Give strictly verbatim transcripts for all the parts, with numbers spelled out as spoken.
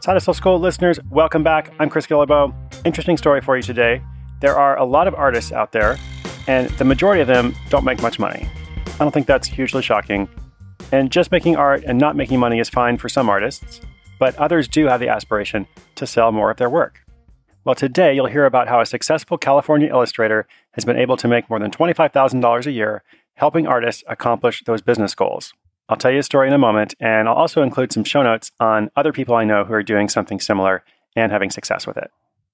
Side Hustle School listeners, welcome back. I'm Chris Guillebeau. Interesting story for you today. There are a lot of artists out there, and the majority of them don't make much money. I don't think that's hugely shocking. And just making art and not making money is fine for some artists, but others do have the aspiration to sell more of their work. Well, today you'll hear about how a successful California illustrator has been able to make more than twenty-five thousand dollars a year helping artists accomplish those business goals. I'll tell you a story in a moment, and I'll also include some show notes on other people I know who are doing something similar and having success with it.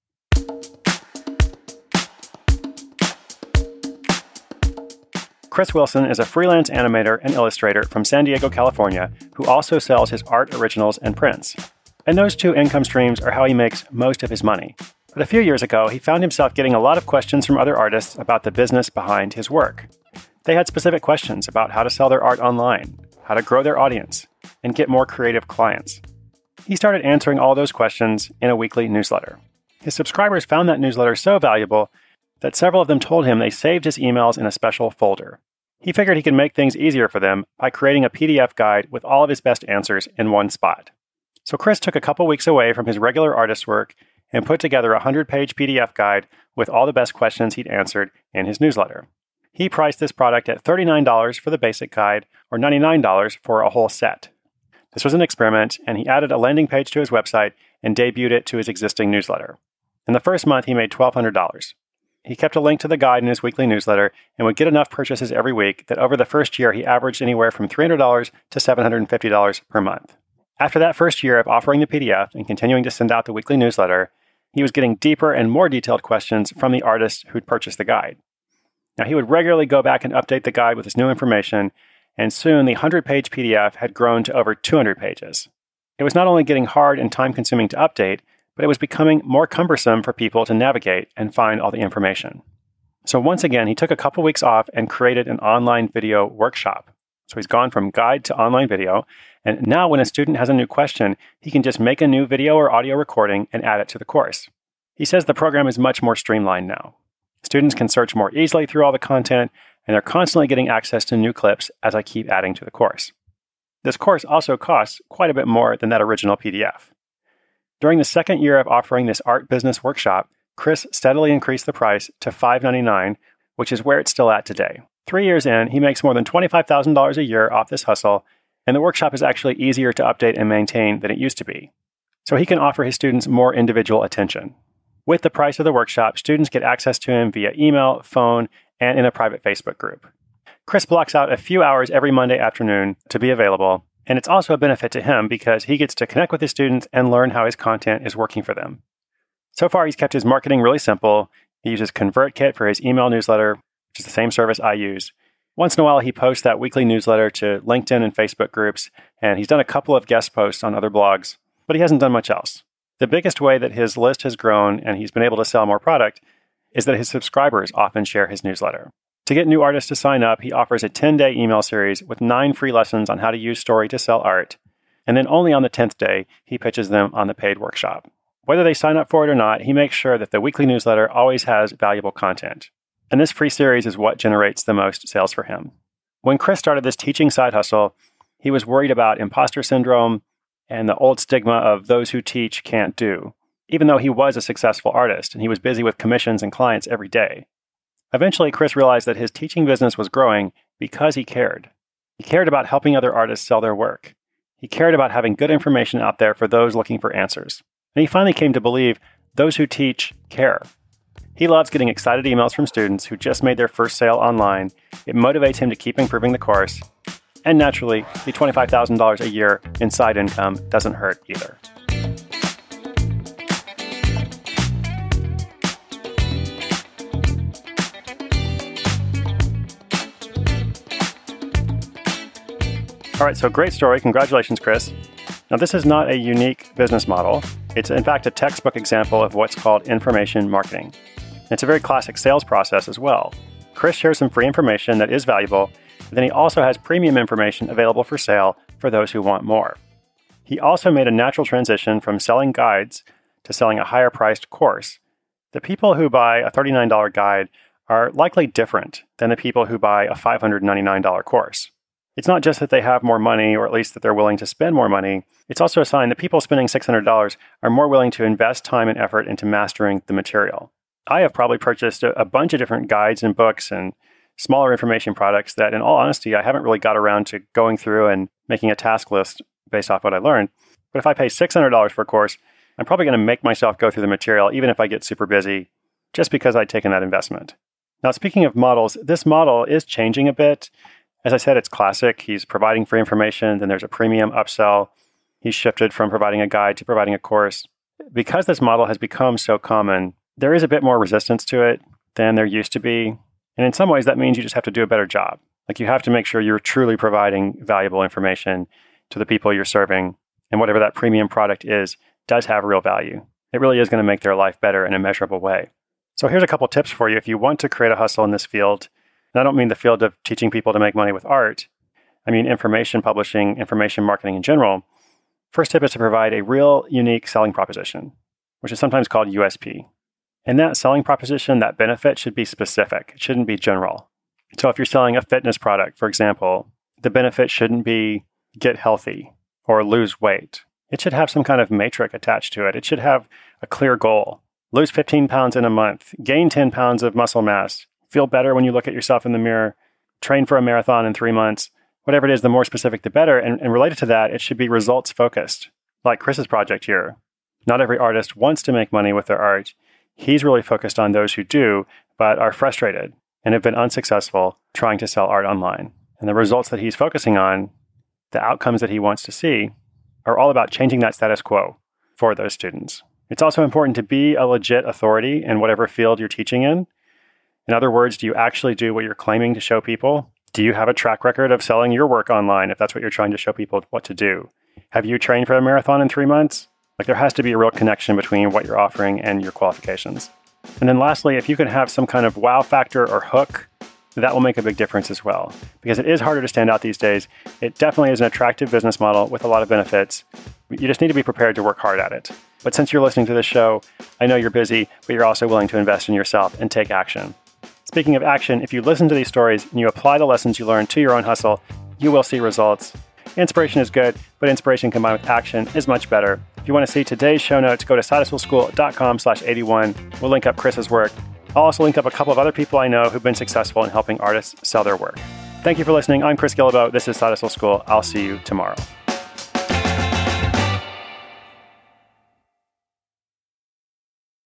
Chris Wilson is a freelance animator and illustrator from San Diego, California, who also sells his art originals and prints. And those two income streams are how he makes most of his money. But a few years ago, he found himself getting a lot of questions from other artists about the business behind his work. They had specific questions about how to sell their art online, how to grow their audience, and get more creative clients. He started answering all those questions in a weekly newsletter. His subscribers found that newsletter so valuable that several of them told him they saved his emails in a special folder. He figured he could make things easier for them by creating a P D F guide with all of his best answers in one spot. So Chris took a couple weeks away from his regular artist work and put together a hundred-page P D F guide with all the best questions he'd answered in his newsletter. He priced this product at thirty-nine dollars for the basic guide or ninety-nine dollars for a whole set. This was an experiment, and he added a landing page to his website and debuted it to his existing newsletter. In the first month, he made twelve hundred dollars. He kept a link to the guide in his weekly newsletter and would get enough purchases every week that over the first year, he averaged anywhere from three hundred dollars to seven hundred fifty dollars per month. After that first year of offering the P D F and continuing to send out the weekly newsletter, he was getting deeper and more detailed questions from the artists who'd purchased the guide. Now, he would regularly go back and update the guide with this new information, and soon the hundred-page P D F had grown to over two hundred pages. It was not only getting hard and time-consuming to update, but it was becoming more cumbersome for people to navigate and find all the information. So once again, he took a couple weeks off and created an online video workshop. So he's gone from guide to online video, and now when a student has a new question, he can just make a new video or audio recording and add it to the course. He says the program is much more streamlined now. Students can search more easily through all the content, and they're constantly getting access to new clips as I keep adding to the course. This course also costs quite a bit more than that original P D F. During the second year of offering this art business workshop, Chris steadily increased the price to five dollars and ninety-nine cents, which is where it's still at today. Three years in, he makes more than twenty-five thousand dollars a year off this hustle, and the workshop is actually easier to update and maintain than it used to be. So he can offer his students more individual attention. With the price of the workshop, students get access to him via email, phone, and in a private Facebook group. Chris blocks out a few hours every Monday afternoon to be available, and it's also a benefit to him because he gets to connect with his students and learn how his content is working for them. So far, he's kept his marketing really simple. He uses ConvertKit for his email newsletter, which is the same service I use. Once in a while, he posts that weekly newsletter to LinkedIn and Facebook groups, and he's done a couple of guest posts on other blogs, but he hasn't done much else. The biggest way that his list has grown and he's been able to sell more product is that his subscribers often share his newsletter. To get new artists to sign up, he offers a ten-day email series with nine free lessons on how to use Story to sell art, and then only on the tenth day, he pitches them on the paid workshop. Whether they sign up for it or not, he makes sure that the weekly newsletter always has valuable content. And this free series is what generates the most sales for him. When Chris started this teaching side hustle, he was worried about imposter syndrome and the old stigma of those who teach can't do, even though he was a successful artist and he was busy with commissions and clients every day. Eventually, Chris realized that his teaching business was growing because he cared. He cared about helping other artists sell their work. He cared about having good information out there for those looking for answers. And he finally came to believe those who teach care. He loves getting excited emails from students who just made their first sale online. It motivates him to keep improving the course. And naturally, the twenty-five thousand dollars a year in side income doesn't hurt either. All right, so great story. Congratulations, Chris. Now, this is not a unique business model. It's, in fact, a textbook example of what's called information marketing. It's a very classic sales process as well. Chris shares some free information that is valuable, and then he also has premium information available for sale for those who want more. He also made a natural transition from selling guides to selling a higher-priced course. The people who buy a thirty-nine dollars guide are likely different than the people who buy a five hundred ninety-nine dollars course. It's not just that they have more money, or at least that they're willing to spend more money. It's also a sign that people spending six hundred dollars are more willing to invest time and effort into mastering the material. I have probably purchased a, a bunch of different guides and books and smaller information products that, in all honesty, I haven't really got around to going through and making a task list based off what I learned. But if I pay six hundred dollars for a course, I'm probably going to make myself go through the material, even if I get super busy, just because I'd taken that investment. Now, speaking of models, this model is changing a bit. As I said, it's classic. He's providing free information, then there's a premium upsell. He's shifted from providing a guide to providing a course. Because this model has become so common, there is a bit more resistance to it than there used to be. And in some ways, that means you just have to do a better job. Like, you have to make sure you're truly providing valuable information to the people you're serving. And whatever that premium product is, does have real value. It really is going to make their life better in a measurable way. So here's a couple tips for you if you want to create a hustle in this field. And I don't mean the field of teaching people to make money with art. I mean information publishing, information marketing in general. First tip is to provide a real, unique selling proposition, which is sometimes called U S P. And that selling proposition, that benefit, should be specific. It shouldn't be general. So if you're selling a fitness product, for example, the benefit shouldn't be get healthy or lose weight. It should have some kind of metric attached to it. It should have a clear goal. Lose fifteen pounds in a month, gain ten pounds of muscle mass, feel better when you look at yourself in the mirror, train for a marathon in three months. Whatever it is, the more specific, the better. And, and related to that, it should be results focused, like Chris's project here. Not every artist wants to make money with their art. He's really focused on those who do, but are frustrated and have been unsuccessful trying to sell art online. And the results that he's focusing on, the outcomes that he wants to see, are all about changing that status quo for those students. It's also important to be a legit authority in whatever field you're teaching in. In other words, do you actually do what you're claiming to show people? Do you have a track record of selling your work online if that's what you're trying to show people what to do? Have you trained for a marathon in three months? Like, there has to be a real connection between what you're offering and your qualifications. And then lastly, if you can have some kind of wow factor or hook, that will make a big difference as well. Because it is harder to stand out these days. It definitely is an attractive business model with a lot of benefits. You just need to be prepared to work hard at it. But since you're listening to this show, I know you're busy, but you're also willing to invest in yourself and take action. Speaking of action, if you listen to these stories and you apply the lessons you learn to your own hustle, you will see results. Inspiration is good, but inspiration combined with action is much better. If you want to see today's show notes, go to side hustle school dot com slash eighty-one. We'll link up Chris's work. I'll also link up a couple of other people I know who've been successful in helping artists sell their work. Thank you for listening. I'm Chris Guillebeau. This is Side Hustle School. I'll see you tomorrow.